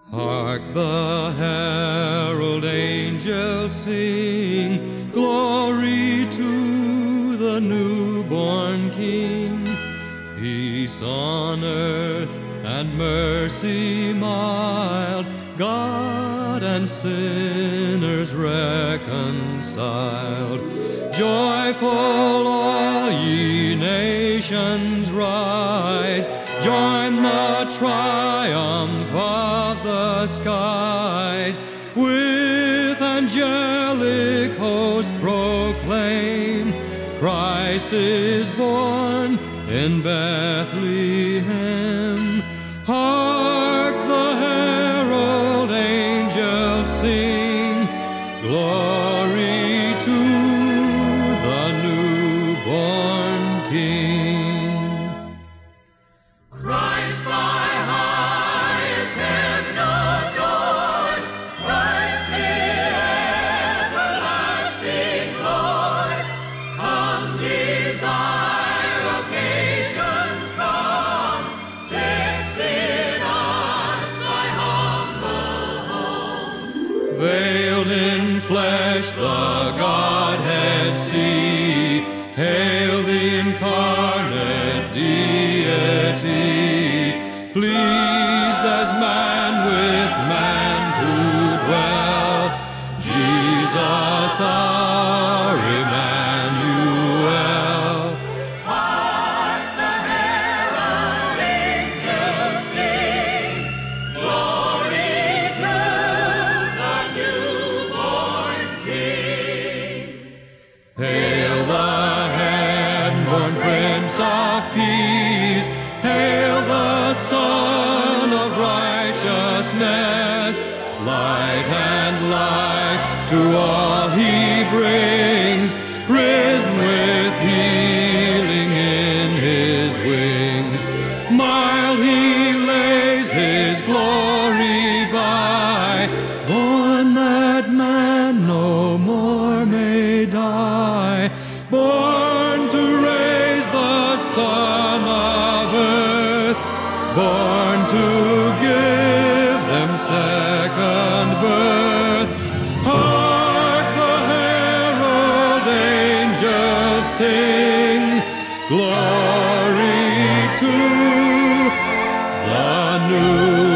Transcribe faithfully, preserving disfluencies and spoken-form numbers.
Hark the herald angels sing, glory to the newborn King. Peace on earth and mercy mild, God and sinners reconciled. Joyful all ye nations rise, join the triumph of the skies. With angelic host proclaim, Christ is born in Bethlehem. Hark the herald angels sing, glory to the newborn King. Christ by highest heaven adored, Christ the everlasting Lord, come desire of nations, come, fix in us thy humble home. Veiled in flesh the Godhead see, hail the incarnate Deity, pleased as man with man to dwell, Jesus our Emmanuel. Hark the herald angels sing, glory to the newborn King. Hail the heaven-born Prince of Peace, hail the Son of Righteousness, light and life to all he brings, risen with healing in his wings. Mild he lays his glory by, born that man no more may die, born to raise the Son of earth, born to give them second birth. Hark the herald angels sing, glory to the new